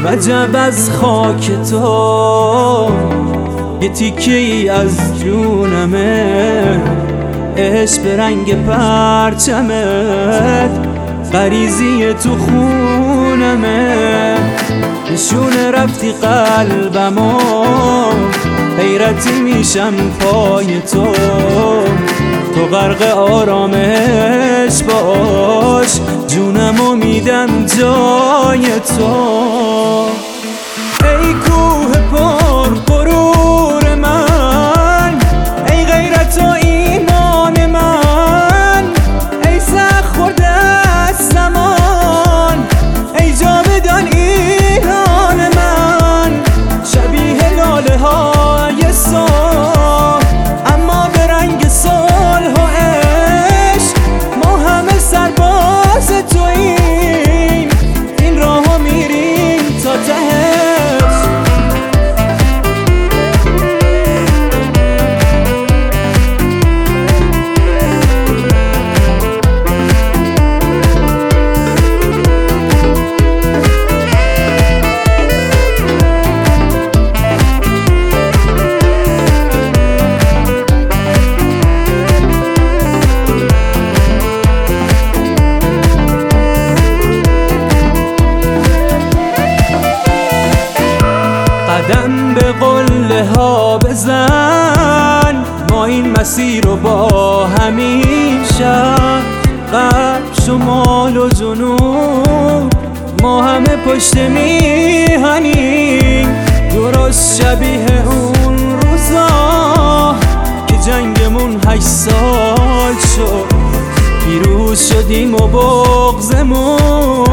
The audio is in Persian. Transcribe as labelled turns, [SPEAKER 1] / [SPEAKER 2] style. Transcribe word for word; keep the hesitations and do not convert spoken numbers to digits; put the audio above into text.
[SPEAKER 1] وجب از خاک تو یه تیکه ای از جونمه، عشق به رنگ پرچمت غریزی تو خونمه. نشونه رفتی قلبمو، حیرتی میشم پای تو، تو غرق آرامش باش، جونمو میدم جای تو. ای کوه پر غرور من، ای غیرت و ایمان من، ای سخت خورده از زمان، ای جاودان ایران من. شبیه لاله های صبح اما به رنگ صلح و عشق، ما همه سرباز توییم، این راهو میریم تا تهش. قدم به قله ها بزن، ما این مسیر رو با همین شهر، غرب شمال و جنوب ما همه پشت میهنیم. درست شبیه اون روزا که جنگمون هشت سال شد، پیروز شدیم و بغضمون